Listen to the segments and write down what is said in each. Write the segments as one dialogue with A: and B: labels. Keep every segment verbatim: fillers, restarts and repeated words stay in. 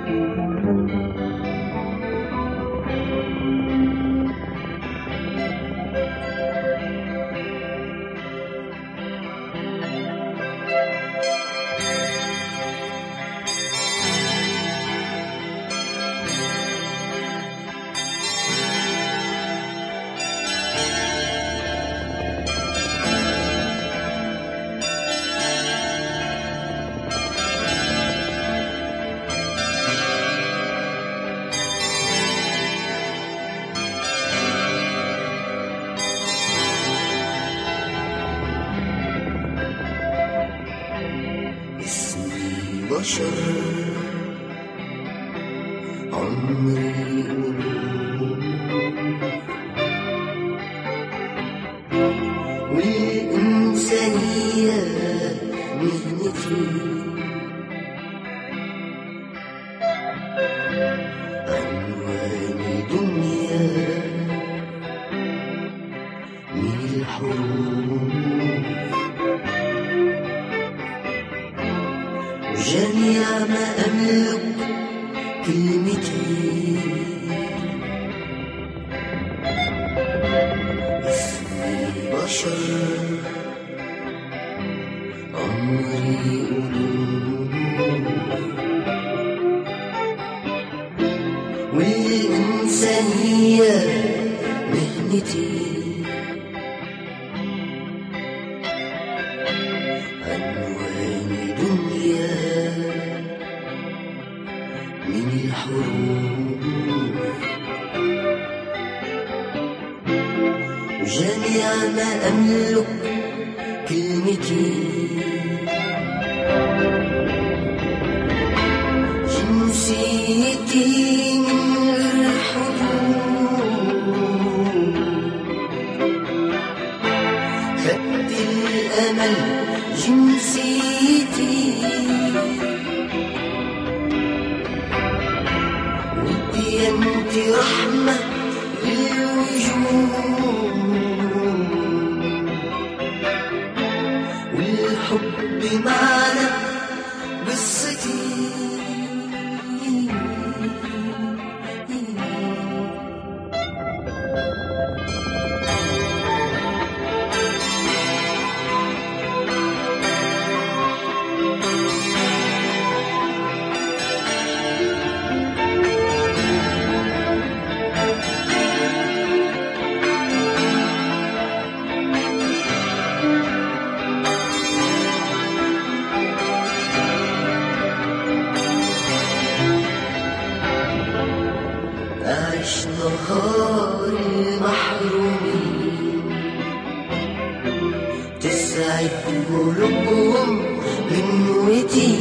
A: بشر عمري والإنسانية مهنتي، عنواني دنيا من الحروب، جميع ما أملك كلمتي، اسمي بشر عمري قلوب، والإنسانية مهنتي، عنواني دنيا من الحروب، وجميع ما أملك كلمتي، جنسيتي من الحدود، خدت الأمل جنسيتي، وديانتي رحمة للوجود، والحب معنا قصتي، أعيش نهار المحرومين، تسعد قلوبهم بنوتي،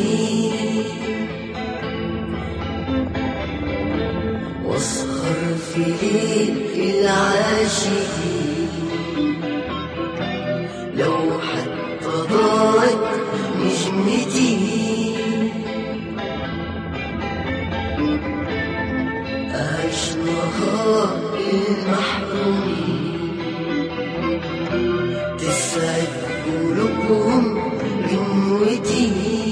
A: واسهر في ليل العاشقين، لو حتى ضاعت نجمتي، أعيش نهار المحرومين، تسعد قلوبهم بنوتي،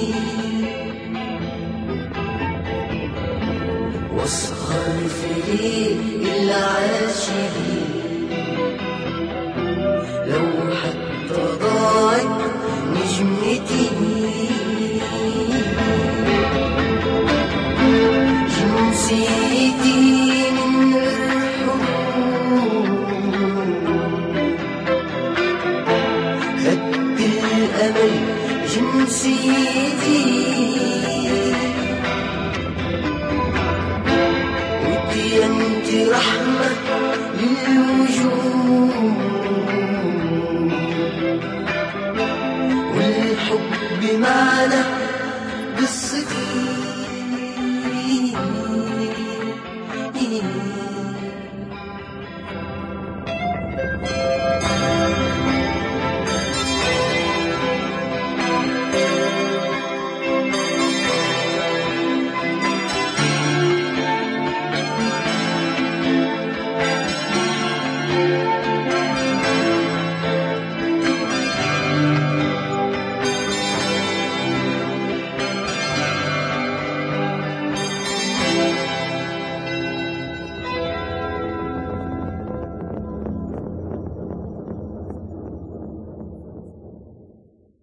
A: واسهر في ليل العاشقين، لو حتى ضاعت نجمتي، جنسيتي من الحروب، خدت الأمل جنسيتي، وديانتي رحمة للوجود، والحب معنا قصتي.